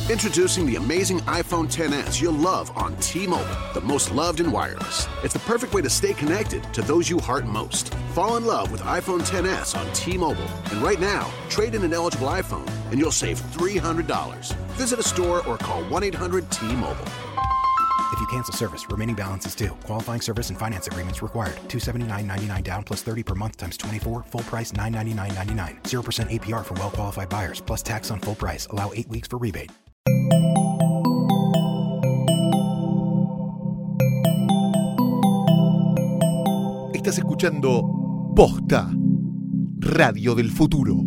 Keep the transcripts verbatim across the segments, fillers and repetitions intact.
Introducing the amazing iPhone X S you'll love on T-Mobile, the most loved in wireless. It's the perfect way to stay connected to those you heart most. Fall in love with iPhone X S on T-Mobile. And right now, trade in an eligible iPhone and you'll save three hundred dollars. Visit a store or call one eight hundred T Mobile. If you cancel service, remaining balance is due. Qualifying service and finance agreements required. two hundred seventy-nine dollars and ninety-nine cents down plus thirty per month times twenty-four. Full price nine hundred ninety-nine dollars and ninety-nine cents. zero percent A P R for well-qualified buyers plus tax on full price. Allow eight weeks for rebate. Estás escuchando Posta, Radio del Futuro.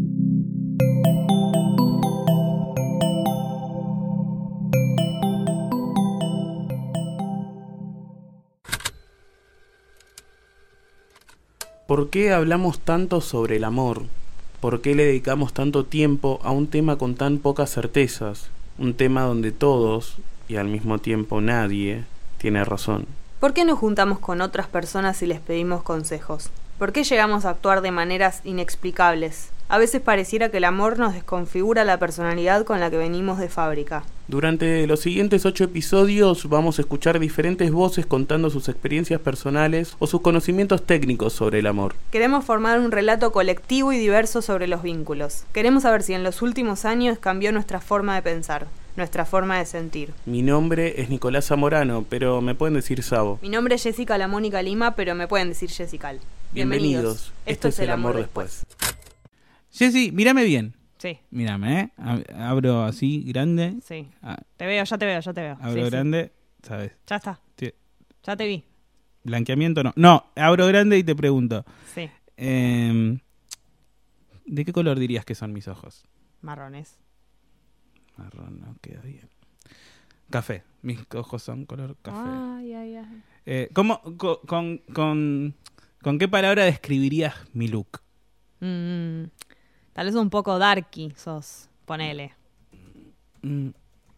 ¿Por qué hablamos tanto sobre el amor? ¿Por qué le dedicamos tanto tiempo a un tema con tan pocas certezas? Un tema donde todos, y al mismo tiempo nadie, tiene razón. ¿Por qué nos juntamos con otras personas y les pedimos consejos? ¿Por qué llegamos a actuar de maneras inexplicables? A veces pareciera que el amor nos desconfigura la personalidad con la que venimos de fábrica. Durante los siguientes ocho episodios vamos a escuchar diferentes voces contando sus experiencias personales o sus conocimientos técnicos sobre el amor. Queremos formar un relato colectivo y diverso sobre los vínculos. Queremos saber si en los últimos años cambió nuestra forma de pensar, nuestra forma de sentir. Mi nombre es Nicolás Zamorano, pero me pueden decir Sabo. Mi nombre es Jessica La Mónica Lima, pero me pueden decir Jessical. Bienvenidos. Bienvenidos. Esto, Esto es El Amor, amor después. después. Jessy, mírame bien. Sí. Mírame, ¿eh? Abro así, grande. Sí. Ah. Te veo, ya te veo, ya te veo. Abro sí, grande, sí. ¿sabes? Ya está. Sí. Ya te vi. Blanqueamiento no. No, abro grande y te pregunto. Sí. Eh, ¿De qué color dirías que son mis ojos? Marrones. Marrón, no queda bien. Café. Mis ojos son color café. Ay, ay, ay. Eh, ¿Cómo, con, con, con, con qué palabra describirías mi look? Mm, tal vez un poco darky sos, ponele. Mm,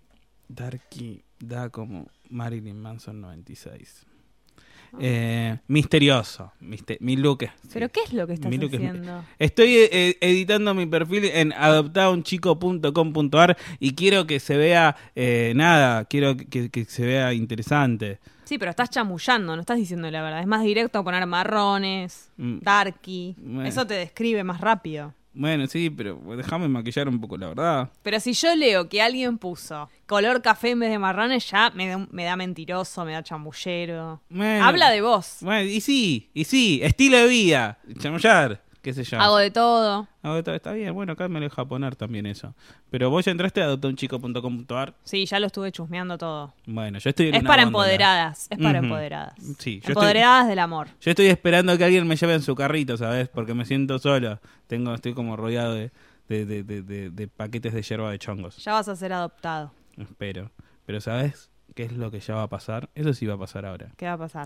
darky da como Marilyn Manson noventa y seis. Oh. Eh, misterioso. Mister- mi look es... ¿Pero sí. Qué es lo que estás haciendo? Es, estoy eh, editando mi perfil en adoptaunchico punto com punto a r y quiero que se vea... Eh, nada, quiero que, que se vea interesante. Sí, pero estás chamullando, no estás diciendo la verdad. Es más directo poner marrones, mm. darky. Bueno. Eso te describe más rápido. Bueno, sí, pero déjame maquillar un poco, la verdad. Pero si yo leo que alguien puso color café en vez de marrones, ya me da, me da mentiroso, me da chamullero. Bueno, habla de vos. Bueno, y sí, y sí, estilo de vida, chamullar, qué sé yo. Hago de todo. Hago de todo, está bien, bueno, acá me lo deja poner también eso. Pero vos ya entraste a adoptaunchico punto com punto a r. Sí, ya lo estuve chusmeando todo. Bueno, yo estoy en Es una para góndola. empoderadas, es para uh-huh. empoderadas. Sí, yo empoderadas estoy, del amor. Yo estoy esperando que alguien me lleve en su carrito, ¿sabes? Porque me siento solo. Tengo, estoy como rodeado de, de, de, de, de, de paquetes de yerba de chongos. Ya vas a ser adoptado. Espero. Pero ¿sabes qué es lo que ya va a pasar? Eso sí va a pasar ahora. ¿Qué va a pasar?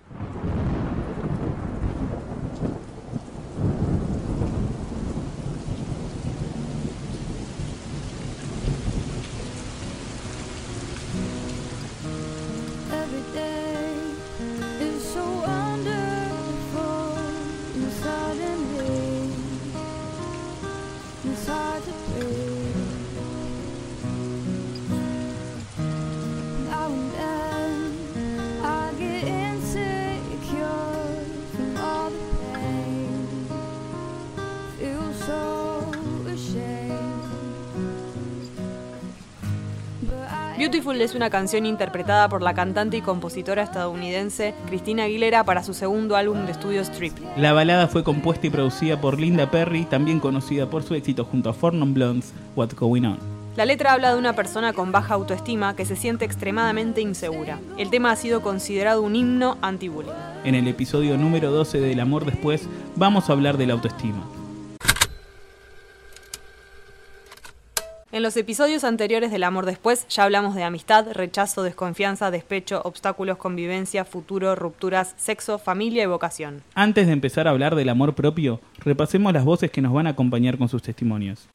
Beautiful es una canción interpretada por la cantante y compositora estadounidense Christina Aguilera para su segundo álbum de estudio Strip. La balada fue compuesta y producida por Linda Perry, también conocida por su éxito junto a Four Non Blondes, What's Going On. La letra habla de una persona con baja autoestima que se siente extremadamente insegura. El tema ha sido considerado un himno anti-bullying. En el episodio número doce de El Amor Después vamos a hablar de la autoestima. En los episodios anteriores del Amor Después ya hablamos de amistad, rechazo, desconfianza, despecho, obstáculos, convivencia, futuro, rupturas, sexo, familia y vocación. Antes de empezar a hablar del amor propio, repasemos las voces que nos van a acompañar con sus testimonios.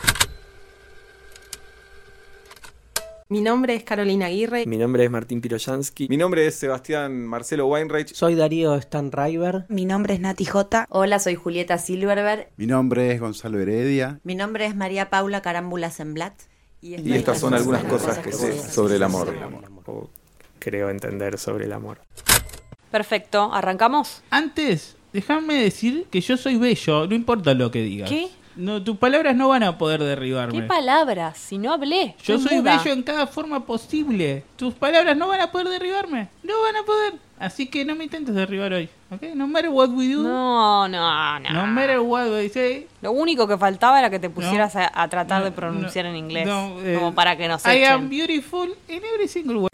Mi nombre es Carolina Aguirre. Mi nombre es Martín Piroyansky. Mi nombre es Sebastián Marcelo Weinreich. Soy Darío Stanriver. Mi nombre es Nati J. Hola, soy Julieta Silverberg. Mi nombre es Gonzalo Heredia. Mi nombre es María Paula Carámbula Semblat. Y, y estas son algunas cosas que sé sobre el amor. O creo entender sobre el amor. Perfecto, ¿arrancamos? Antes, déjame decir que yo soy bello, no importa lo que digas. ¿Qué? No, tus palabras no van a poder derribarme. ¿Qué palabras? Si no hablé. Yo soy muda. bello en cada forma posible. Tus palabras no van a poder derribarme. No van a poder. Así que no me intentes derribar hoy. ¿Ok? No matter what we do. No, no, no. No matter what we say. Lo único que faltaba era que te pusieras no, a, a tratar no, de pronunciar no, en inglés. No, eh, como para que nos I echen. am beautiful in every single way.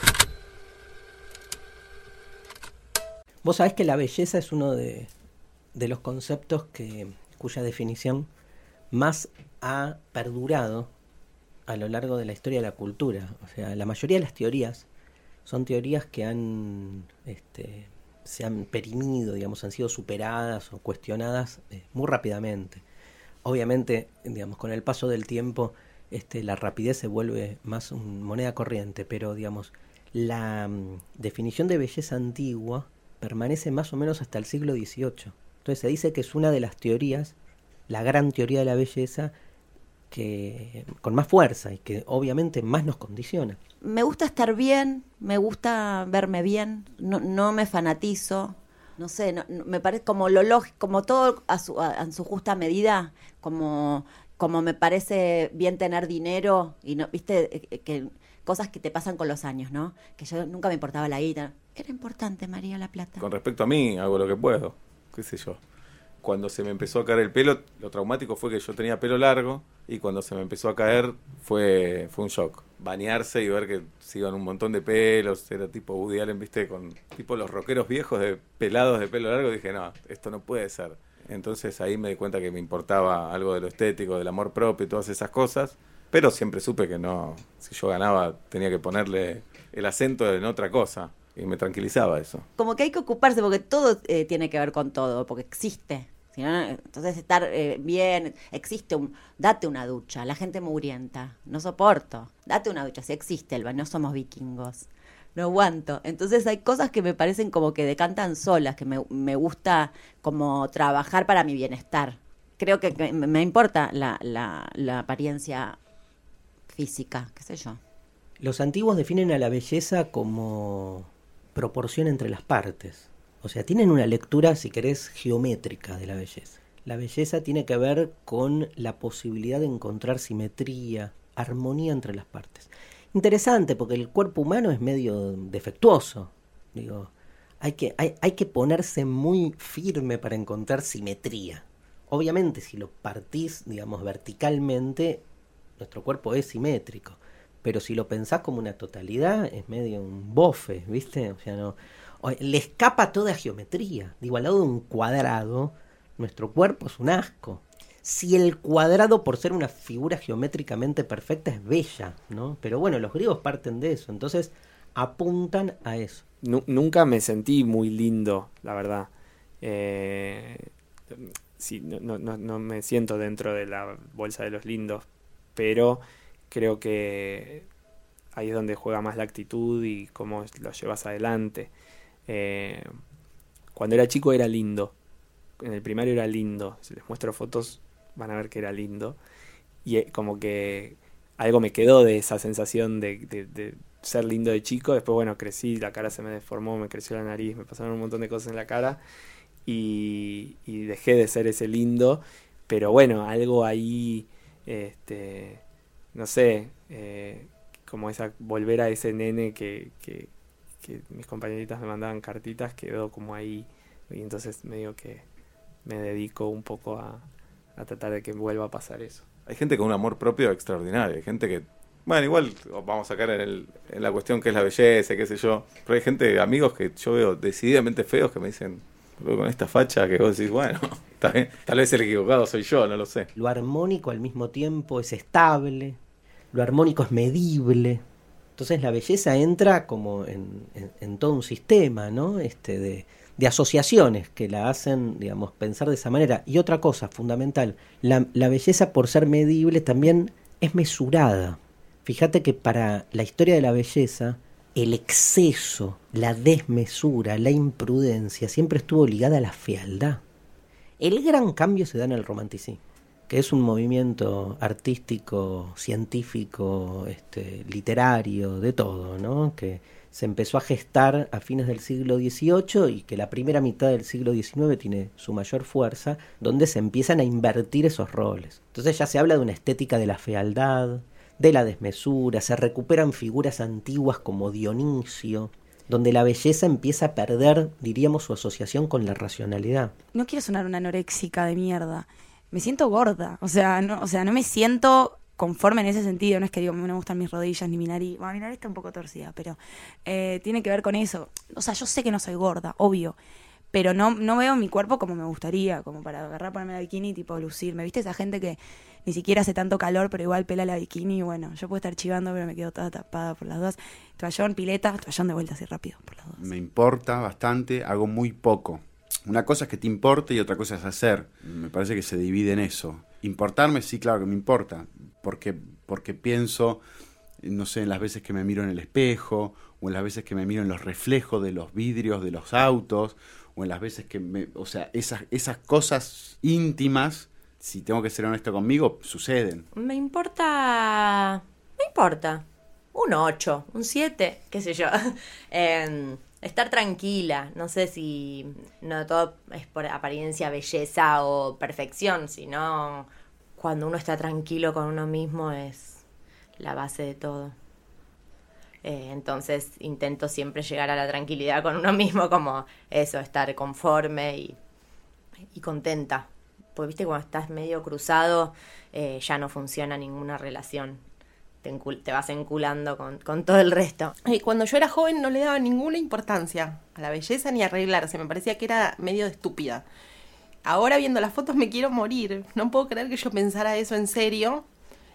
Vos sabés que la belleza es uno de, de los conceptos que cuya definición más ha perdurado a lo largo de la historia de la cultura. O sea, la mayoría de las teorías son teorías que han este, se han perimido, digamos, han sido superadas o cuestionadas eh, muy rápidamente. Obviamente, digamos, con el paso del tiempo, este, la rapidez se vuelve más un moneda corriente, pero, digamos, la um, definición de belleza antigua permanece más o menos hasta el siglo dieciocho. Entonces se dice que es una de las teorías, la gran teoría de la belleza, que con más fuerza y que obviamente más nos condiciona. Me gusta estar bien, me gusta verme bien, no, no me fanatizo, no sé, no, no, me parece como lo lógico, como todo a su, a, a su justa medida, como, como me parece bien tener dinero y no, viste, que cosas que te pasan con los años, ¿no? Que yo nunca me importaba la guita. Era importante, María, la plata. Con respecto a mí, hago lo que puedo, qué sé yo. Cuando se me empezó a caer el pelo, lo traumático fue que yo tenía pelo largo y cuando se me empezó a caer fue fue un shock. Bañarse y ver que se iban un montón de pelos, era tipo Woody Allen, viste, con tipo los rockeros viejos de pelados de pelo largo, dije, no, esto no puede ser. Entonces ahí me di cuenta que me importaba algo de lo estético, del amor propio y todas esas cosas, pero siempre supe que no, si yo ganaba tenía que ponerle el acento en otra cosa y me tranquilizaba eso. Como que hay que ocuparse porque todo eh, tiene que ver con todo, porque existe. ¿Sí, no? Entonces estar eh, bien, existe un, date una ducha, la gente mugrienta, no soporto, date una ducha, si existe, Elba, no somos vikingos, no aguanto. Entonces hay cosas que me parecen como que decantan solas, que me, me gusta como trabajar para mi bienestar. Creo que, que me importa la, la, la apariencia física, qué sé yo. Los antiguos definen a la belleza como proporción entre las partes. O sea, tienen una lectura, si querés, geométrica de la belleza. La belleza tiene que ver con la posibilidad de encontrar simetría, armonía entre las partes. Interesante, porque el cuerpo humano es medio defectuoso. Digo, hay que, hay, hay que ponerse muy firme para encontrar simetría. Obviamente, si lo partís, digamos, verticalmente, nuestro cuerpo es simétrico. Pero si lo pensás como una totalidad, es medio un bofe, ¿viste? O sea, no... le escapa toda geometría. Digo, al lado de un cuadrado, nuestro cuerpo es un asco. Si el cuadrado, por ser una figura geométricamente perfecta, es bella, ¿no? Pero bueno, los griegos parten de eso, entonces apuntan a eso. N- nunca me sentí muy lindo, la verdad. Eh, sí, no, no, no me siento dentro de la bolsa de los lindos, pero creo que ahí es donde juega más la actitud y cómo lo llevas adelante. Eh, cuando era chico era lindo, en el primario era lindo, si les muestro fotos van a ver que era lindo y eh, como que algo me quedó de esa sensación de, de, de ser lindo de chico. Después bueno, crecí, la cara se me deformó, me creció la nariz, me pasaron un montón de cosas en la cara y, y dejé de ser ese lindo, pero bueno, algo ahí este, no sé, eh, como esa, volver a ese nene que, que que mis compañeritas me mandaban cartitas, quedó como ahí, y entonces medio que me dedico un poco a, a tratar de que vuelva a pasar eso. Hay gente con un amor propio extraordinario, hay gente que, bueno, igual vamos a caer en, el, en la cuestión que es la belleza, qué sé yo, pero hay gente, amigos que yo veo decididamente feos que me dicen, con esta facha que vos decís, bueno, tal vez, tal vez el equivocado soy yo, no lo sé. Lo armónico al mismo tiempo es estable, lo armónico es medible. Entonces la belleza entra como en, en, en todo un sistema, ¿no? Este de, de asociaciones que la hacen, digamos, pensar de esa manera. Y otra cosa fundamental, la, la belleza por ser medible también es mesurada. Fíjate que para la historia de la belleza, el exceso, la desmesura, la imprudencia siempre estuvo ligada a la fealdad. El gran cambio se da en el romanticismo. que es un movimiento artístico, científico, este, literario, de todo, ¿no? Que se empezó a gestar a fines del siglo dieciocho y que la primera mitad del siglo diecinueve tiene su mayor fuerza, donde se empiezan a invertir esos roles. Entonces ya se habla de una estética de la fealdad, de la desmesura, se recuperan figuras antiguas como Dionisio, donde la belleza empieza a perder, diríamos, su asociación con la racionalidad. No quiero sonar una anoréxica de mierda. Me siento gorda, o sea, no, o sea, no me siento conforme en ese sentido. No es que digo, no me gustan mis rodillas ni mi nariz. Bueno, mi nariz está un poco torcida, pero eh, tiene que ver con eso. O sea, yo sé que no soy gorda, obvio, pero no, no veo mi cuerpo como me gustaría, como para agarrar, ponerme la bikini y tipo lucirme. ¿Viste esa gente que ni siquiera hace tanto calor, pero igual pela la bikini? Y bueno, yo puedo estar chivando, pero me quedo toda tapada por las dos. Toallón, pileta, toallón de vuelta así rápido por las dos. Me importa bastante, hago muy poco. Una cosa es que te importe y otra cosa es hacer. Me parece que se divide en eso. Importarme, sí, claro que me importa. Porque, porque pienso, no sé, en las veces que me miro en el espejo, o en las veces que me miro en los reflejos de los vidrios de los autos, o en las veces que me... O sea, esas, esas cosas íntimas, si tengo que ser honesto conmigo, suceden. Me importa... Me importa. Un ocho, un siete, qué sé yo. eh... Estar tranquila, no sé si no todo es por apariencia, belleza o perfección, sino cuando uno está tranquilo con uno mismo es la base de todo. Eh, entonces intento siempre llegar a la tranquilidad con uno mismo, como eso, estar conforme y, y contenta. Porque viste, cuando estás medio cruzado eh, ya no funciona ninguna relación. Te, encul- te vas enculando con, con todo el resto. Y cuando yo era joven no le daba ninguna importancia a la belleza ni a arreglarse. Me parecía que era medio estúpida. Ahora viendo las fotos me quiero morir. No puedo creer que yo pensara eso en serio.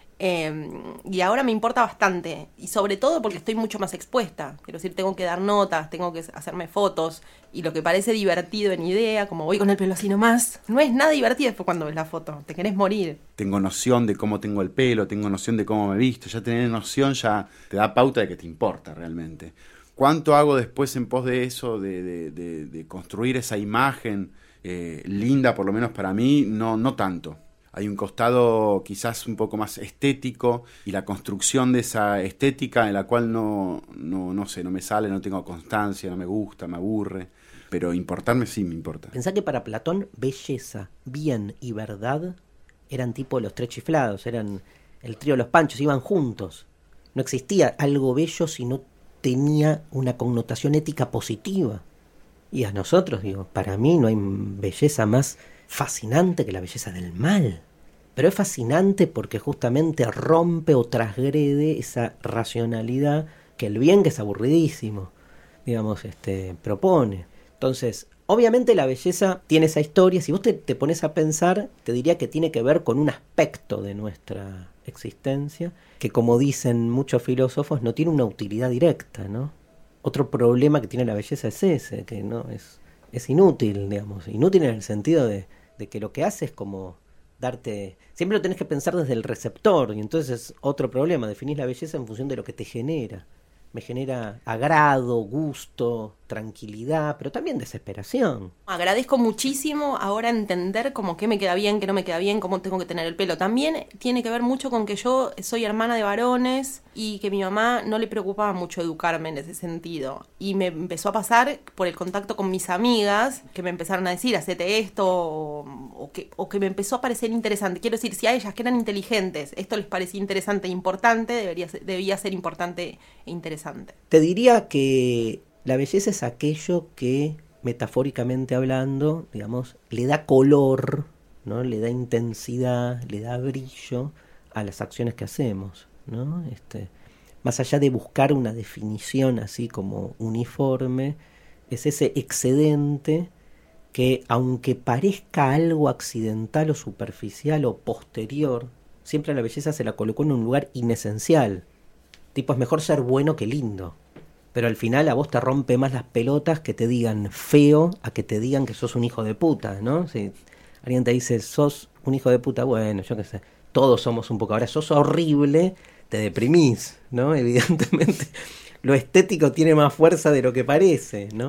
Eh, y ahora me importa bastante. Y sobre todo porque estoy mucho más expuesta. Quiero decir, tengo que dar notas, tengo que hacerme fotos. Y lo que parece divertido en idea, como voy con el pelo así nomás, no es nada divertido después cuando ves la foto. Te querés morir. Tengo noción de cómo tengo el pelo, tengo noción de cómo me visto. Ya tener noción ya te da pauta de que te importa realmente. ¿Cuánto hago después en pos de eso, de, de, de, de construir esa imagen eh, linda, por lo menos para mí? No, no tanto. Hay un costado quizás un poco más estético y la construcción de esa estética en la cual no, no, no sé, no me sale, no tengo constancia, no me gusta, me aburre. Pero importarme sí me importa. Pensá que para Platón belleza, bien y verdad eran tipo los tres chiflados, eran el trío de los Panchos, iban juntos. No existía algo bello si no tenía una connotación ética positiva. Y a nosotros, digo, para mí no hay belleza más fascinante que la belleza del mal. Pero es fascinante porque justamente rompe o transgrede esa racionalidad que el bien, que es aburridísimo, digamos, este, propone. Entonces, obviamente la belleza tiene esa historia. Si vos te, te pones a pensar, te diría que tiene que ver con un aspecto de nuestra existencia que, como dicen muchos filósofos, no tiene una utilidad directa, ¿no? Otro problema que tiene la belleza es ese, que no es, es inútil, digamos. Inútil en el sentido de, de que lo que hace es como darte... Siempre lo tenés que pensar desde el receptor, y entonces es otro problema. Definís la belleza en función de lo que te genera. Me genera agrado, gusto, tranquilidad, pero también desesperación. Agradezco muchísimo ahora entender como qué me queda bien, qué no me queda bien, cómo tengo que tener el pelo. También tiene que ver mucho con que yo soy hermana de varones y que mi mamá no le preocupaba mucho educarme en ese sentido. Y me empezó a pasar por el contacto con mis amigas, que me empezaron a decir, hacete esto, o, o, que, o que me empezó a parecer interesante. Quiero decir, si a ellas que eran inteligentes esto les parecía interesante e importante, debería ser, debía ser importante e interesante. Te diría que la belleza es aquello que, metafóricamente hablando, digamos, le da color, ¿no? Le da intensidad, le da brillo a las acciones que hacemos, ¿no? Este, más allá de buscar una definición así como uniforme, es ese excedente que, aunque parezca algo accidental o superficial o posterior, siempre a la belleza se la colocó en un lugar inesencial. Tipo, es mejor ser bueno que lindo. Pero al final a vos te rompe más las pelotas que te digan feo a que te digan que sos un hijo de puta, ¿no? Si alguien te dice, sos un hijo de puta, bueno, yo qué sé, todos somos un poco. Ahora, sos horrible, te deprimís, ¿no? Evidentemente, lo estético tiene más fuerza de lo que parece, ¿no?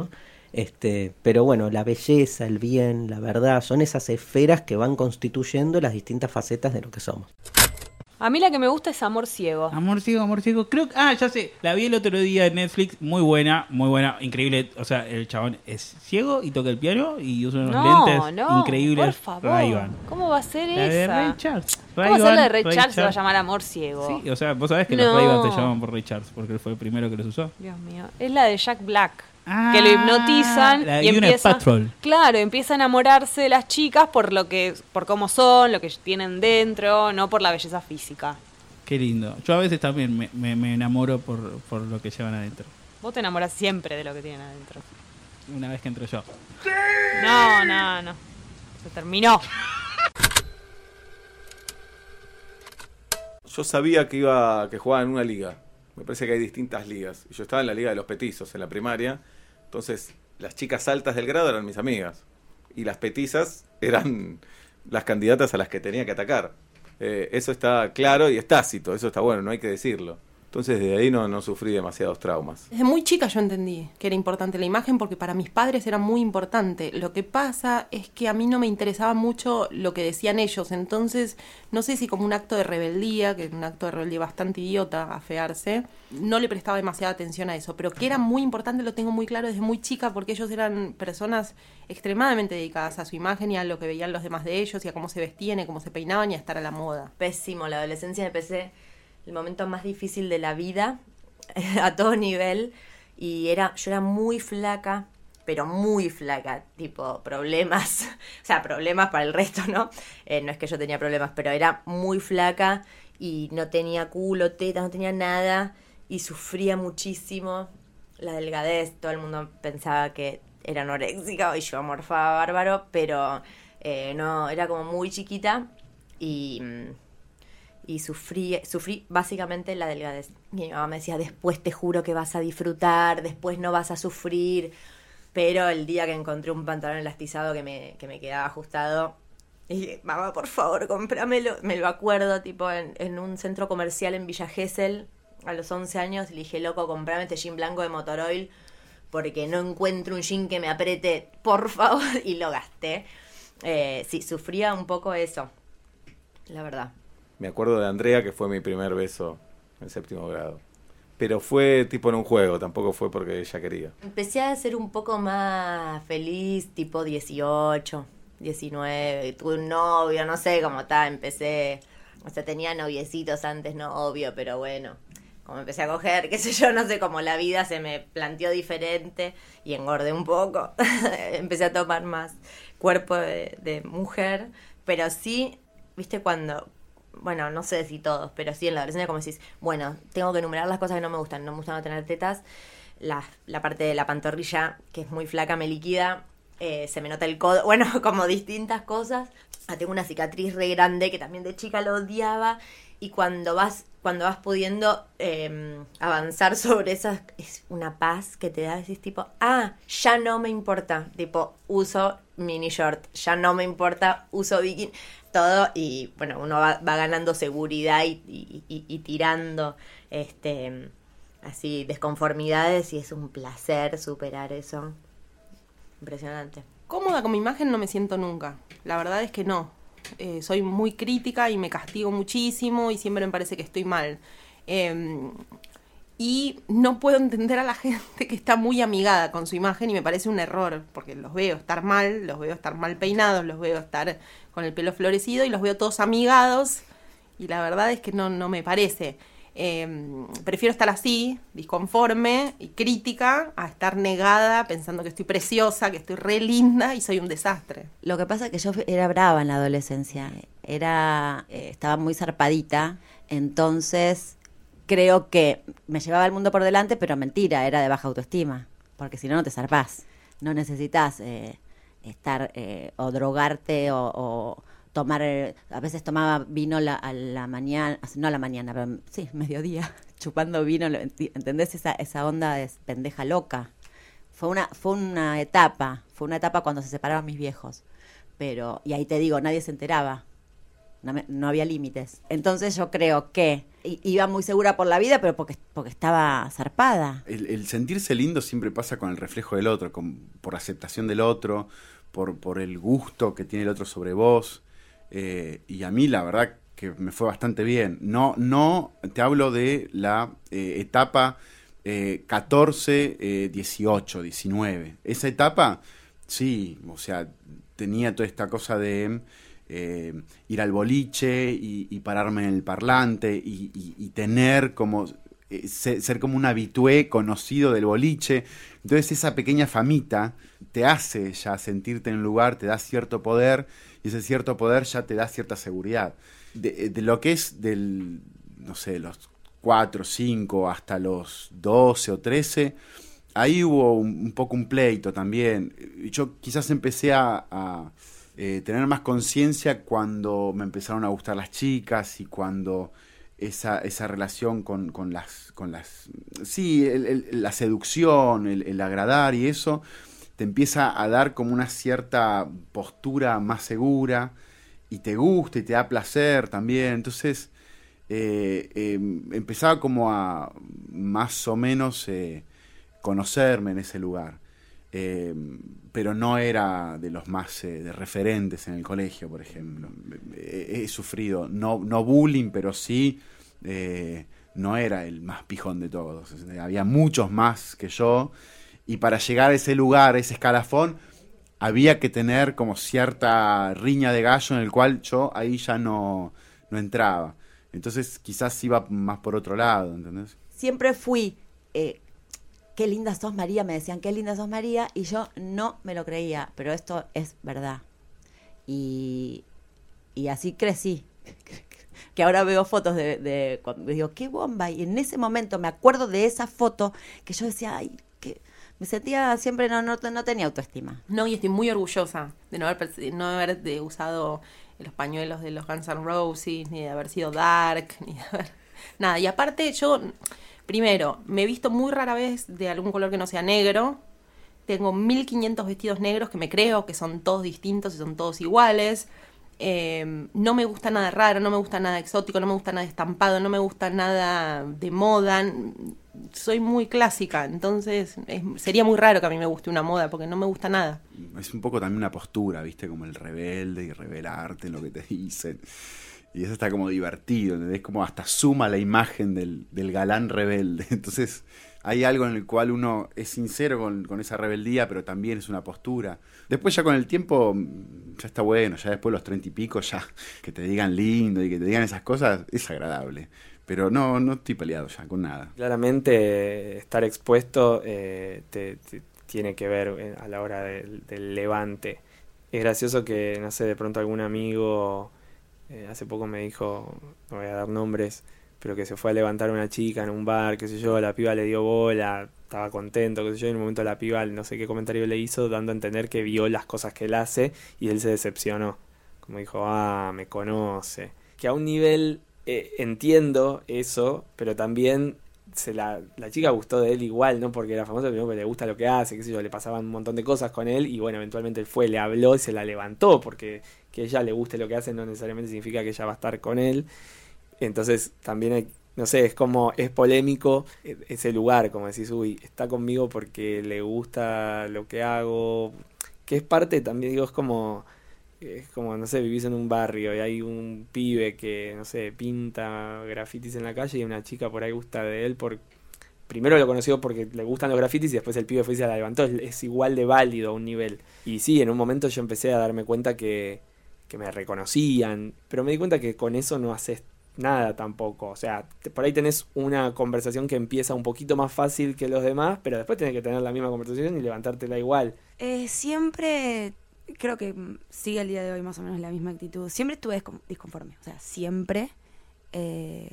Este, pero bueno, la belleza, el bien, la verdad, son esas esferas que van constituyendo las distintas facetas de lo que somos. A mí la que me gusta es Amor Ciego. Amor Ciego, Amor Ciego. Creo que... Ah, ya sé. La vi el otro día en Netflix. Muy buena, muy buena. Increíble. O sea, el chabón es ciego y toca el piano y usa unos No, lentes no, increíbles. por favor. Ray-Ban. ¿Cómo va a ser La esa? de Ray Charles. ¿Cómo va a ser la de Ray, Ray Charles? Se va a Charles. llamar Amor Ciego. Sí, o sea, vos sabés que No. los Ray-Ban se llaman por Ray Charles porque él fue el primero que los usó. Dios mío. Es la de Jack Black. Ah, que lo hipnotizan la de y Gwyneth empieza, Paltrow. claro, empieza a enamorarse de las chicas por lo que, por cómo son, lo que tienen dentro, no por la belleza física. Qué lindo. Yo a veces también me, me, me enamoro por, por lo que llevan adentro. Vos te enamoras siempre de lo que tienen adentro. Una vez que entro yo. No, no, no. Se terminó. Yo sabía que iba que jugaba en una liga. Me parece que hay distintas ligas. Y yo estaba en la liga de los petizos, en la primaria. Entonces, las chicas altas del grado eran mis amigas. Y las petizas eran las candidatas a las que tenía que atacar. Eh, eso está claro y es tácito. Eso está bueno, no hay que decirlo. Entonces, desde ahí no, no sufrí demasiados traumas. Desde muy chica yo entendí que era importante la imagen porque para mis padres era muy importante. Lo que pasa es que a mí no me interesaba mucho lo que decían ellos. Entonces, no sé si como un acto de rebeldía, que es un acto de rebeldía bastante idiota, afearse, no le prestaba demasiada atención a eso. Pero que era muy importante lo tengo muy claro desde muy chica porque ellos eran personas extremadamente dedicadas a su imagen y a lo que veían los demás de ellos y a cómo se vestían y cómo se peinaban y a estar a la moda. Pésimo, la adolescencia me parece el momento más difícil de la vida, a todo nivel, y era yo era muy flaca, pero muy flaca, tipo problemas, o sea, problemas para el resto, ¿no? Eh, no es que yo tenía problemas, pero era muy flaca y no tenía culo, teta, no tenía nada, y sufría muchísimo la delgadez, todo el mundo pensaba que era anoréxica y yo morfaba bárbaro, pero eh, no, era como muy chiquita y... y sufrí, sufrí básicamente la delgadez. Mi mamá me decía, después te juro que vas a disfrutar, después no vas a sufrir, pero el día que encontré un pantalón elastizado que me, que me quedaba ajustado, dije, mamá, por favor, cómpramelo. Me lo acuerdo, tipo, en, en un centro comercial en Villa Gesell, a los once años, y le dije, loco, comprame este jean blanco de Motoroil, porque no encuentro un jean que me apriete, por favor, y lo gasté. Eh, sí, sufría un poco eso, la verdad. Me acuerdo de Andrea, que fue mi primer beso en séptimo grado. Pero fue tipo en un juego, tampoco fue porque ella quería. Empecé a ser un poco más feliz, tipo dieciocho, diecinueve, tuve un novio, no sé cómo está, empecé, o sea, tenía noviecitos antes, no obvio, pero bueno, como empecé a coger, qué sé yo, no sé, como la vida se me planteó diferente y engordé un poco, empecé a tomar más cuerpo de, de mujer, pero sí, viste, cuando... bueno, no sé si todos, pero sí en la adolescencia como decís, bueno, tengo que enumerar las cosas que no me gustan. No me gusta no tener tetas, la, la parte de la pantorrilla, que es muy flaca, me liquida, eh, se me nota el codo, bueno, como distintas cosas. Ah, tengo una cicatriz re grande que también de chica lo odiaba, y cuando vas cuando vas pudiendo eh, avanzar sobre esas, es una paz que te da, decís tipo, ah, ya no me importa, tipo, uso mini short, ya no me importa, uso bikini, todo, y bueno, uno va, va ganando seguridad y, y, y, y tirando este así desconformidades, y es un placer superar eso. Impresionante. Cómoda con mi imagen no me siento nunca, la verdad es que no. Eh, soy muy crítica y me castigo muchísimo y siempre me parece que estoy mal. Eh, y no puedo entender a la gente que está muy amigada con su imagen y me parece un error, porque los veo estar mal, los veo estar mal peinados, los veo estar con el pelo florecido y los veo todos amigados y la verdad es que no, no me parece. Eh, prefiero estar así, disconforme y crítica, a estar negada pensando que estoy preciosa, que estoy re linda y soy un desastre. Lo que pasa es que yo era brava en la adolescencia, era eh, estaba muy zarpadita, entonces creo que me llevaba el mundo por delante, pero mentira, era de baja autoestima, porque si no, no te zarpás, no necesitas eh, estar eh, o drogarte o... o tomar, a veces tomaba vino la, a la mañana, no a la mañana, pero sí, mediodía, chupando vino, ¿entendés? Esa, esa onda de pendeja loca. Fue una, fue una etapa, fue una etapa cuando se separaron mis viejos, pero, y ahí te digo, nadie se enteraba, No, me- no había límites. Entonces yo creo que i- iba muy segura por la vida, pero porque, porque estaba zarpada. El, el sentirse lindo siempre pasa con el reflejo del otro, con, por aceptación del otro, por, por el gusto que tiene el otro sobre vos. Eh, y a mí la verdad que me fue bastante bien. No, no te hablo de la eh, etapa eh, catorce, eh, dieciocho, diecinueve. Esa etapa, sí, o sea, tenía toda esta cosa de eh, ir al boliche y, y pararme en el parlante y, y, y tener como... eh, ser, ser como un habitué conocido del boliche. Entonces esa pequeña famita te hace ya sentirte en un lugar, te da cierto poder, y ese cierto poder ya te da cierta seguridad. De, de lo que es del, no sé, los cuatro, cinco hasta los doce o trece, ahí hubo un, un poco un pleito también. Yo quizás empecé a, a eh, tener más conciencia cuando me empezaron a gustar las chicas y cuando esa, esa relación con, con las, con las, sí, el, el, la seducción, el, el agradar y eso, te empieza a dar como una cierta postura más segura y te gusta y te da placer también. Entonces eh, eh, empezaba como a más o menos eh, conocerme en ese lugar. Eh, pero no era de los más eh, de referentes en el colegio, por ejemplo. He, he sufrido, no, no bullying, pero sí eh, no era el más pijón de todos. Había muchos más que yo, y para llegar a ese lugar, a ese escalafón, había que tener como cierta riña de gallo en el cual yo ahí ya no, no entraba. Entonces quizás iba más por otro lado, ¿entendés? Siempre fui... Eh, qué linda sos, María, me decían, qué linda sos, María, y yo no me lo creía, pero esto es verdad. Y, y así crecí. Que ahora veo fotos de, de cuando digo, qué bomba, y en ese momento me acuerdo de esa foto que yo decía, ay, que me sentía siempre, no, no, no tenía autoestima. No, y estoy muy orgullosa de no haber, no haber de usado los pañuelos de los Guns N' Roses, ni de haber sido dark, ni de haber... Nada, y aparte yo... Primero, me he visto muy rara vez de algún color que no sea negro. Tengo mil quinientos vestidos negros que me creo que son todos distintos y son todos iguales. Eh, no me gusta nada raro, no me gusta nada exótico, no me gusta nada estampado, no me gusta nada de moda. Soy muy clásica, entonces es, sería muy raro que a mí me guste una moda porque no me gusta nada. Es un poco también una postura, ¿viste? Como el rebelde y rebelarte en lo que te dicen. Y eso está como divertido, ¿entendés? Como hasta suma la imagen del, del galán rebelde. Entonces hay algo en el cual uno es sincero con, con esa rebeldía, pero también es una postura. Después ya con el tiempo ya está bueno, ya después los treinta y pico ya que te digan lindo y que te digan esas cosas es agradable. Pero no, no estoy peleado ya con nada. Claramente estar expuesto eh, te, te tiene que ver a la hora del, del levante. Es gracioso que, no sé, de pronto algún amigo... Eh, hace poco me dijo, no voy a dar nombres, pero que se fue a levantar una chica en un bar, qué sé yo, la piba le dio bola, estaba contento, qué sé yo, y en un momento la piba no sé qué comentario le hizo, dando a entender que vio las cosas que él hace, y él se decepcionó. Como dijo, ah, me conoce. Que a un nivel eh, entiendo eso, pero también se la, la chica gustó de él igual, no porque era famoso, sino porque le gusta lo que hace, qué sé yo, le pasaban un montón de cosas con él, y bueno, eventualmente él fue, le habló y se la levantó, porque que ella le guste lo que hace no necesariamente significa que ella va a estar con él. Entonces también hay, no sé, es como, es polémico ese lugar, como decís, uy, está conmigo porque le gusta lo que hago, que es parte también, digo, es como, es como, no sé, vivís en un barrio y hay un pibe que, no sé, pinta grafitis en la calle y una chica por ahí gusta de él por... Primero lo conoció porque le gustan los grafitis y después el pibe fue y se la levantó. Es, es igual de válido a un nivel. Y sí, en un momento yo empecé a darme cuenta que, que me reconocían, pero me di cuenta que con eso no haces nada tampoco. O sea, te, por ahí tenés una conversación que empieza un poquito más fácil que los demás, pero después tenés que tener la misma conversación y levantártela igual. Eh, siempre, creo que sigue el día de hoy más o menos la misma actitud. Siempre estuve disconforme, o sea, siempre... Eh,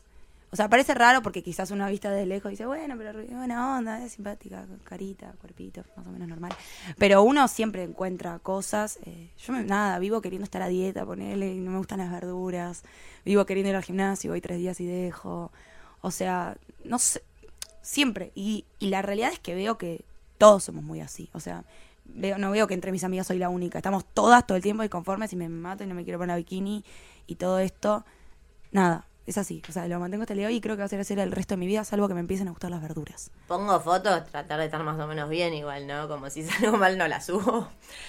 O sea, parece raro porque quizás una vista de lejos dice, bueno, pero buena onda, es simpática, carita, cuerpito, más o menos normal. Pero uno siempre encuentra cosas. Eh, yo, me, nada, vivo queriendo estar a dieta, ponerle, no me gustan las verduras. Vivo queriendo ir al gimnasio, voy tres días y dejo. O sea, no sé, siempre. Y, y la realidad es que veo que todos somos muy así. O sea, veo, no veo que entre mis amigas soy la única. Estamos todas todo el tiempo inconformes y me mato y no me quiero poner bikini y todo esto. Nada, es así. O sea, lo mantengo hasta el día de hoy y creo que va a ser así el resto de mi vida, salvo que me empiecen a gustar las verduras. Pongo fotos, tratar de estar más o menos bien igual, ¿no? Como si salgo mal no la subo.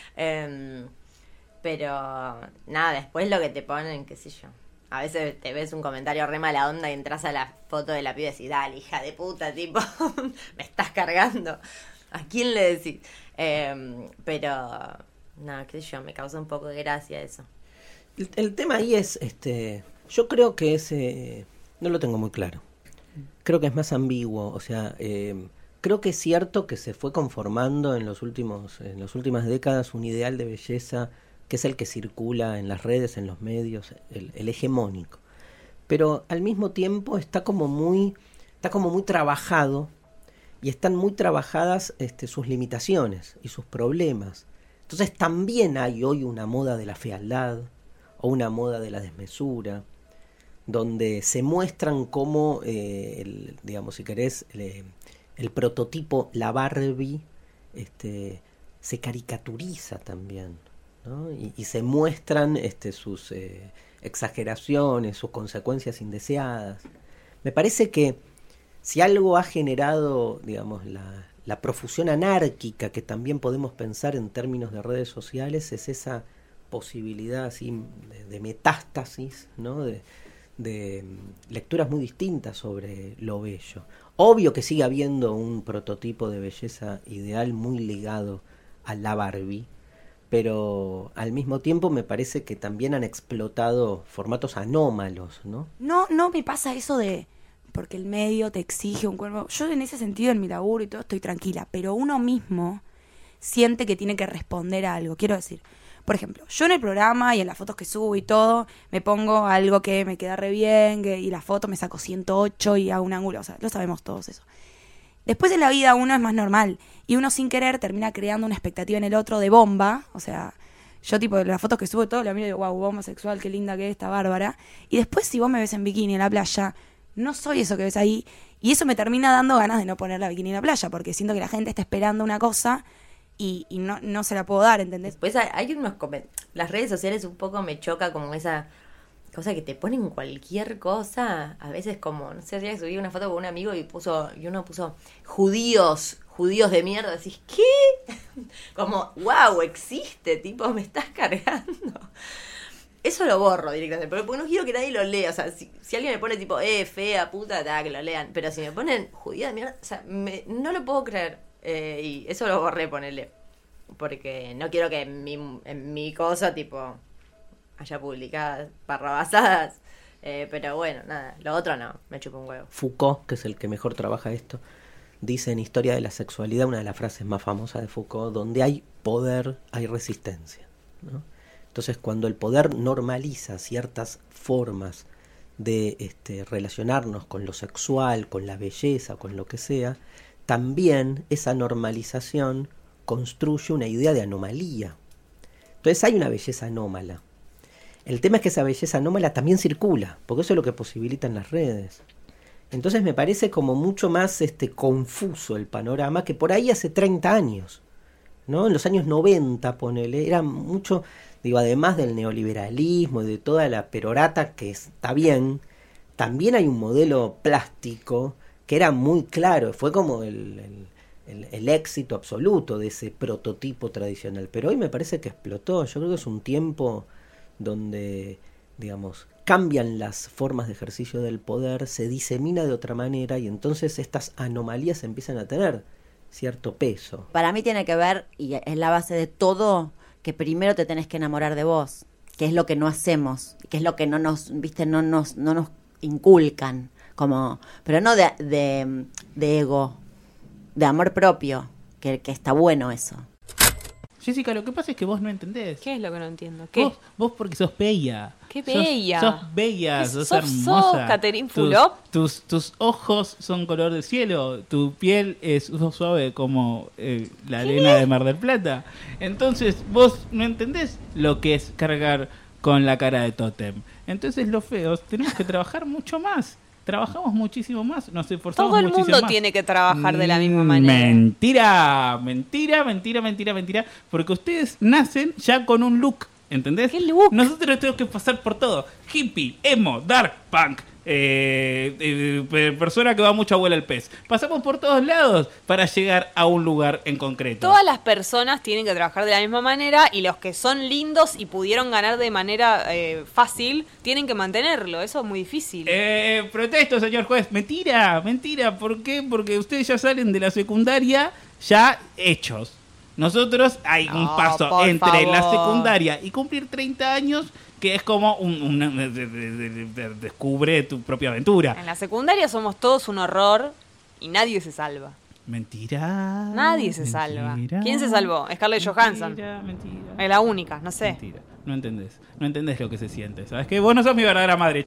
Eh, pero nada, después lo que te ponen, qué sé yo. A veces te ves un comentario re mala onda y entras a la foto de la piba y decís, dale, hija de puta, tipo, me estás cargando. ¿A quién le decís? Eh, pero, nada, qué sé yo, me causa un poco de gracia eso. El, el tema ahí es, este, yo creo que es, eh, no lo tengo muy claro. Creo que es más ambiguo, o sea, eh, creo que es cierto que se fue conformando en los últimos, en las últimas décadas un ideal de belleza que es el que circula en las redes, en los medios, el, el hegemónico. Pero al mismo tiempo está como muy, está como muy trabajado y están muy trabajadas este, sus limitaciones y sus problemas. Entonces también hay hoy una moda de la fealdad o una moda de la desmesura, donde se muestran como, eh, el, digamos, si querés, el, el prototipo, la Barbie, este, se caricaturiza también, ¿no? Y, y se muestran este, sus eh, exageraciones, sus consecuencias indeseadas. Me parece que si algo ha generado, digamos, la, la profusión anárquica que también podemos pensar en términos de redes sociales, es esa posibilidad así de, de metástasis, ¿no? De, de lecturas muy distintas sobre lo bello. Obvio que sigue habiendo un prototipo de belleza ideal muy ligado a la Barbie, pero al mismo tiempo me parece que también han explotado formatos anómalos, ¿no? No, no me pasa eso de porque el medio te exige un cuerpo. Yo en ese sentido, en mi laburo y todo, estoy tranquila, pero uno mismo siente que tiene que responder a algo. Quiero decir, por ejemplo, yo en el programa y en las fotos que subo y todo, me pongo algo que me queda re bien, que, y la foto me saco ciento ocho y hago un ángulo, o sea, lo sabemos todos eso. Después en la vida uno es más normal y uno sin querer termina creando una expectativa en el otro de bomba, o sea, yo tipo las fotos que subo y todo, la miro y digo, wow, bomba sexual, qué linda que es esta Bárbara, y después si vos me ves en bikini en la playa, no soy eso que ves ahí, y eso me termina dando ganas de no poner la bikini en la playa, porque siento que la gente está esperando una cosa y, y no, no se la puedo dar, ¿entendés? Pues hay, hay unos comentarios, las redes sociales un poco me choca como esa cosa que te ponen cualquier cosa, a veces como, no sé, ayer subí una foto con un amigo y puso, y uno puso judíos, judíos de mierda, decís, ¿qué? Como, wow, existe, tipo, me estás cargando. Eso lo borro directamente, pero porque no quiero que nadie lo lea, o sea, si, si alguien me pone tipo, eh, fea, puta, ta, que lo lean, pero si me ponen judía de mierda, o sea, me, no lo puedo creer, eh, y eso lo borré, ponele, porque no quiero que en mi, en mi cosa, tipo, haya publicadas barrabasadas, eh, pero bueno, nada, lo otro no, me chupa un huevo. Foucault, que es el que mejor trabaja esto, dice en Historia de la Sexualidad, una de las frases más famosas de Foucault, donde hay poder, hay resistencia, ¿no? Entonces, cuando el poder normaliza ciertas formas de este, relacionarnos con lo sexual, con la belleza, con lo que sea, también esa normalización construye una idea de anomalía. Entonces hay una belleza anómala. El tema es que esa belleza anómala también circula, porque eso es lo que posibilitan las redes. Entonces me parece como mucho más este, confuso el panorama que por ahí hace treinta años, ¿no? En los años noventa, ponele, era mucho, digo, además del neoliberalismo y de toda la perorata que está bien, también hay un modelo plástico que era muy claro, fue como el, el, el, el éxito absoluto de ese prototipo tradicional, pero hoy me parece que explotó. Yo creo que es un tiempo donde, digamos, cambian las formas de ejercicio del poder, se disemina de otra manera y entonces estas anomalías empiezan a tener cierto peso. Para mí tiene que ver, y es la base de todo, que primero te tenés que enamorar de vos, que es lo que no hacemos, que es lo que no nos, viste, no nos, no nos inculcan, como, pero no de, de, de ego, de amor propio, que, que está bueno eso. Jessica, lo que pasa es que vos no entendés. ¿Qué es lo que no entiendo? ¿Qué? Vos, vos porque sos bella. ¡Qué bella! Sos, sos bella, sos, sos hermosa. ¿Sos Catherine Fulop? Tus, tus, tus ojos son color de cielo. Tu piel es suave como eh, la ¿Qué? arena de Mar del Plata. Entonces vos no entendés lo que es cargar con la cara de tótem. Entonces los feos tenemos que trabajar mucho más trabajamos muchísimo más, nos esforzamos Todo el muchísimo mundo más. tiene que trabajar de la misma manera. Mentira, mentira, mentira, mentira, mentira. Porque ustedes nacen ya con un look, ¿entendés? ¿Qué look? Nosotros tenemos que pasar por todo. Hippie, emo, dark punk, eh, eh, persona que va mucho a abuela al pez. Pasamos por todos lados para llegar a un lugar en concreto. Todas las personas tienen que trabajar de la misma manera y los que son lindos y pudieron ganar de manera eh, fácil tienen que mantenerlo. Eso es muy difícil. Eh, protesto, señor juez. Mentira, mentira. ¿Por qué? Porque ustedes ya salen de la secundaria ya hechos. Nosotros hay No, un paso por entre la favor. secundaria y cumplir treinta años que es como un, un- de- de- de- de- descubre tu propia aventura. En la secundaria somos todos un horror y nadie se salva. Mentira. Nadie se mentira, salva. ¿Quién se salvó? Scarlett Johansson. Mentira, mentira. Es la única, no sé. Mentira. No entendés. No entendés lo que se siente. ¿Sabes qué? Vos no sos mi verdadera madre.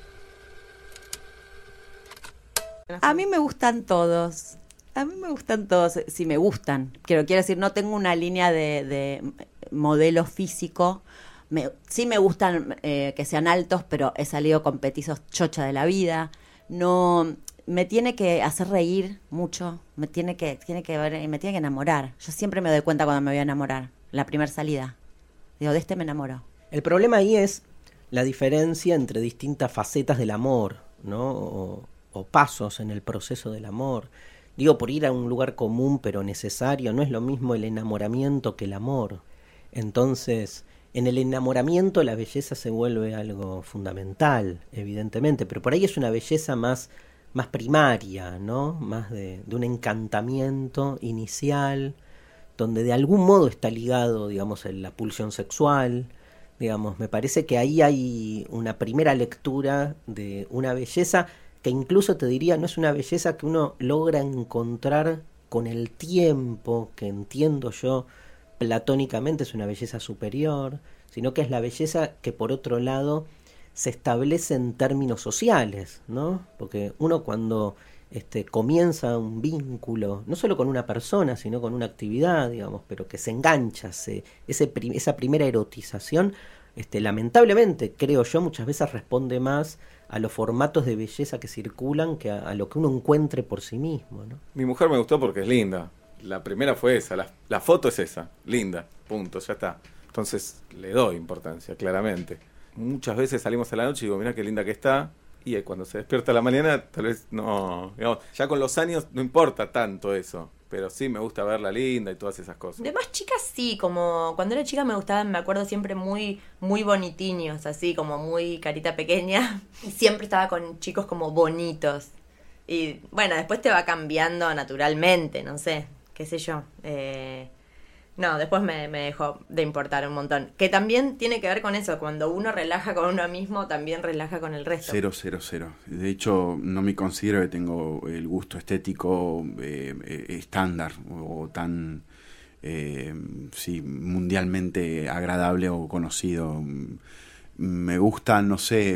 A mí me gustan todos. A mí me gustan todos. Si me gustan. Quiero, quiero decir, no tengo una línea de, de modelo físico. Me, sí me gustan eh, que sean altos, pero he salido con petizos chocha de la vida. No, me tiene que hacer reír mucho. Me tiene que, tiene que ver, me tiene que enamorar. Yo siempre me doy cuenta cuando me voy a enamorar. La primera salida. Digo, de este me enamoro. El problema ahí es la diferencia entre distintas facetas del amor, ¿no? O, o pasos en el proceso del amor. Digo, por ir a un lugar común pero necesario, no es lo mismo el enamoramiento que el amor. Entonces, en el enamoramiento la belleza se vuelve algo fundamental, evidentemente, pero por ahí es una belleza más, más primaria, ¿no? Más de, de un encantamiento inicial, donde de algún modo está ligado, digamos, la pulsión sexual. Digamos, me parece que ahí hay una primera lectura de una belleza que incluso te diría no es una belleza que uno logra encontrar con el tiempo, que entiendo yo platónicamente es una belleza superior, sino que es la belleza que por otro lado se establece en términos sociales, ¿no? Porque uno cuando este, comienza un vínculo, no solo con una persona, sino con una actividad, digamos, pero que se engancha, se, ese prim- esa primera erotización, este, lamentablemente, creo yo, muchas veces responde más a los formatos de belleza que circulan que a, a lo que uno encuentre por sí mismo, ¿no? Mi mujer me gustó porque es linda. La primera fue esa, la, la foto es esa, linda, punto, ya está. Entonces le doy importancia, claramente. Muchas veces salimos a la noche y digo, mirá qué linda que está. Y cuando se despierta a la mañana, tal vez no, digamos, ya con los años no importa tanto eso. Pero sí me gusta verla linda y todas esas cosas. De más chicas sí, como cuando era chica me gustaban, me acuerdo siempre muy, muy bonitiños, así como muy carita pequeña. Y siempre estaba con chicos como bonitos. Y bueno, después te va cambiando naturalmente, no sé, qué sé yo. Eh, no, después me, me dejó de importar un montón. Que también tiene que ver con eso, cuando uno relaja con uno mismo, también relaja con el resto. Cero, cero, cero. De hecho, no me considero que tengo el gusto estético eh, eh, estándar o, o tan eh, sí, mundialmente agradable o conocido. Me gusta, no sé,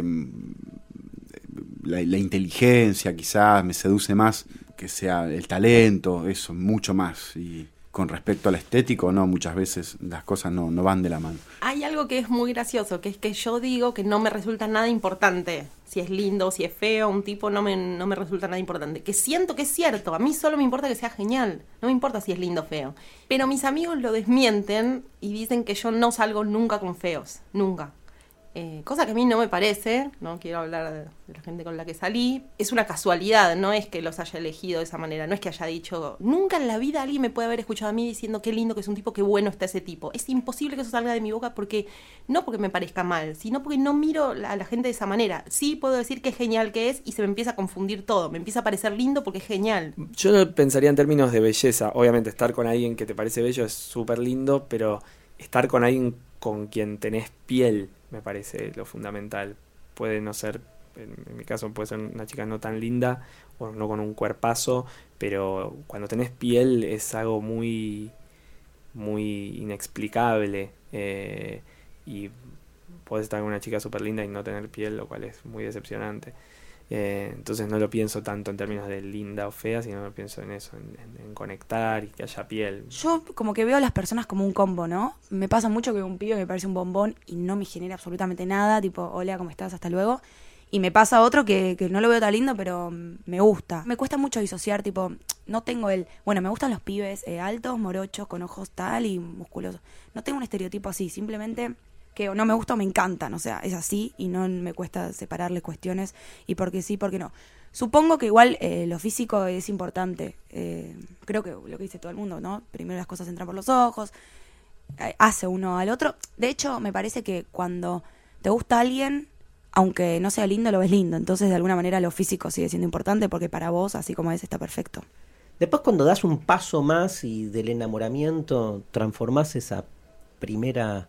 la, la inteligencia quizás, me seduce más que sea el talento, eso, mucho más. Y con respecto al estético, no, muchas veces las cosas no, no van de la mano. Hay algo que es muy gracioso, que es que yo digo que no me resulta nada importante si es lindo o si es feo, un tipo no me, no me resulta nada importante. Que siento que es cierto, a mí solo me importa que sea genial, no me importa si es lindo o feo. Pero mis amigos lo desmienten y dicen que yo no salgo nunca con feos, nunca. Eh, cosa que a mí no me parece, no quiero hablar de, de la gente con la que salí, es una casualidad, no es que los haya elegido de esa manera, no es que haya dicho, nunca en la vida alguien me puede haber escuchado a mí diciendo qué lindo que es un tipo, qué bueno está ese tipo. Es imposible que eso salga de mi boca porque, no porque me parezca mal, sino porque no miro a la, la gente de esa manera. Sí puedo decir qué genial que es y se me empieza a confundir todo, me empieza a parecer lindo porque es genial. Yo no pensaría en términos de belleza. Obviamente estar con alguien que te parece bello es súper lindo, pero estar con alguien con quien tenés piel me parece lo fundamental. Puede no ser, en, en mi caso puede ser una chica no tan linda o no con un cuerpazo, pero cuando tenés piel es algo muy muy inexplicable, eh, y podés estar con una chica súper linda y no tener piel, lo cual es muy decepcionante. Eh, entonces no lo pienso tanto en términos de linda o fea, sino lo pienso en eso, en, en, en conectar y que haya piel. Yo como que veo a las personas como un combo, ¿no? Me pasa mucho que un pibe me parece un bombón y no me genera absolutamente nada, tipo, hola, ¿cómo estás? Hasta luego. Y me pasa otro que, que no lo veo tan lindo, pero me gusta. Me cuesta mucho disociar, tipo, no tengo el... Bueno, me gustan los pibes eh, altos, morochos, con ojos tal y musculosos. No tengo un estereotipo así, simplemente que no me gusta o me encantan. O sea, es así y no me cuesta separarle cuestiones y por qué sí, por qué no. Supongo que igual eh, lo físico es importante. Eh, creo que lo que dice todo el mundo, ¿no? Primero las cosas entran por los ojos, eh, hace uno al otro. De hecho, me parece que cuando te gusta alguien... Aunque no sea lindo, lo ves lindo. Entonces, de alguna manera, lo físico sigue siendo importante porque para vos, así como es, está perfecto. Después, cuando das un paso más y del enamoramiento transformás esa primera,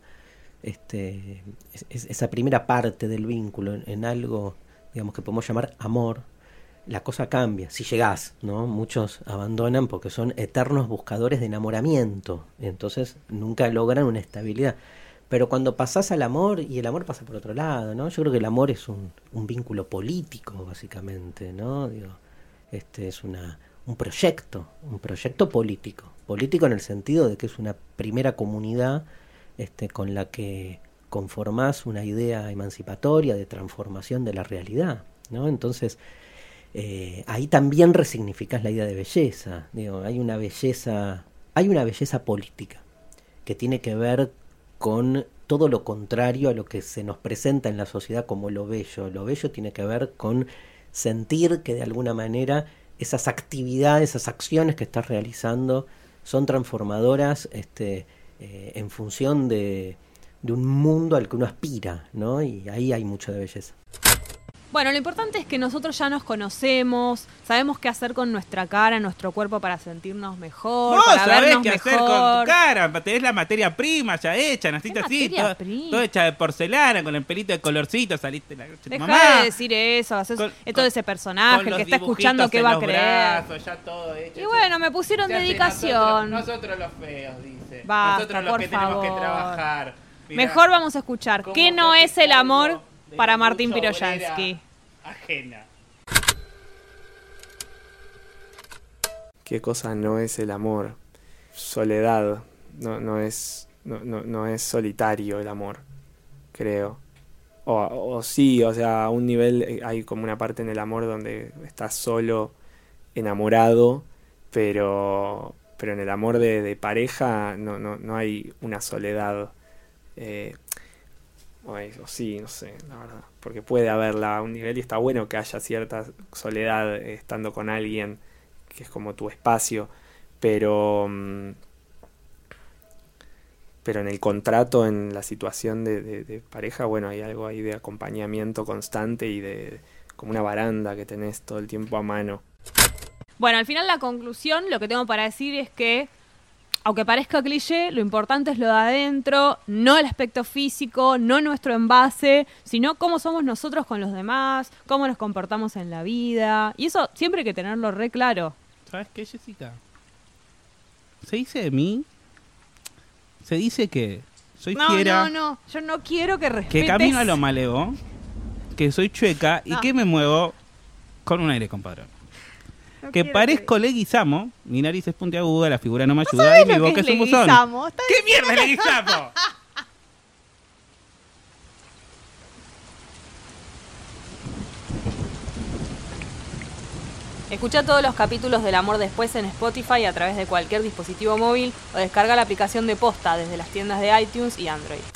este, es, esa primera parte del vínculo en, en algo, digamos, que podemos llamar amor, la cosa cambia. Si llegás, ¿no? Muchos abandonan porque son eternos buscadores de enamoramiento. Entonces, nunca logran una estabilidad. Pero cuando pasás al amor, y el amor pasa por otro lado, ¿no? Yo creo que el amor es un, un vínculo político, básicamente, ¿no? Digo, este es una un proyecto, un proyecto político. Político en el sentido de que es una primera comunidad este, con la que conformás una idea emancipatoria de transformación de la realidad, ¿no? Entonces, eh, ahí también resignificás la idea de belleza. Digo, hay una belleza, hay una belleza política que tiene que ver con todo lo contrario a lo que se nos presenta en la sociedad como lo bello. Lo bello tiene que ver con sentir que de alguna manera esas actividades, esas acciones que estás realizando son transformadoras este, eh, en función de, de un mundo al que uno aspira, ¿no? Y ahí hay mucho de belleza. Bueno, lo importante es que nosotros ya nos conocemos, sabemos qué hacer con nuestra cara, nuestro cuerpo para sentirnos mejor, Vos para sabés vernos qué mejor. hacer con tu cara, tenés la materia prima ya hecha, naciste así, materia todo, prima? todo hecha de porcelana, con el pelito de colorcito, saliste la noche de Dejá mamá. de decir eso, haces Con- es todo ese personaje, con el los que está dibujitos escuchando qué en va a los creer. brazos, ya todo hecho, Y bueno, me pusieron Se hace dedicación. Nosotros, nosotros los feos, dice. Basta, nosotros los por que tenemos que favor. trabajar. Mirá, Mejor vamos a escuchar cómo ¿Qué se no hace es el cargo amor de para la Martín lucha Piroyansky? ajena. ¿Qué cosa no es el amor? Soledad. No, no es, no, no, no es solitario el amor, creo. O, o sí, o sea, a un nivel eh, hay como una parte en el amor donde estás solo, enamorado, pero, pero en el amor de, de pareja no, no, no hay una soledad. Eh, o, es- o sí, no sé, la verdad. Porque puede haberla a un nivel y está bueno que haya cierta soledad eh, estando con alguien que es como tu espacio, pero mm, pero en el contrato, en la situación de, de- de pareja, bueno, hay algo ahí de acompañamiento constante y de como una baranda que tenés todo el tiempo a mano. Bueno, al final la conclusión, lo que tengo para decir es que, aunque parezca cliché, lo importante es lo de adentro, no el aspecto físico, no nuestro envase, sino cómo somos nosotros con los demás, cómo nos comportamos en la vida. Y eso siempre hay que tenerlo re claro. ¿Sabes qué, Jessica? Se dice de mí, se dice que soy No, fiera, no, no, yo no quiero que respetes. que camino a lo malevo, que soy chueca y No. que me muevo con un aire compadrón. No Que quiero parezco Leguizamo, mi nariz es puntiaguda, la figura no me ayuda sabés y mi lo que boca es es un buzón. Leguizamo, está ¿Qué mierda es Leguizamo? Escucha todos los capítulos del Amor Después en Spotify a través de cualquier dispositivo móvil o descarga la aplicación de Posta desde las tiendas de iTunes y Android.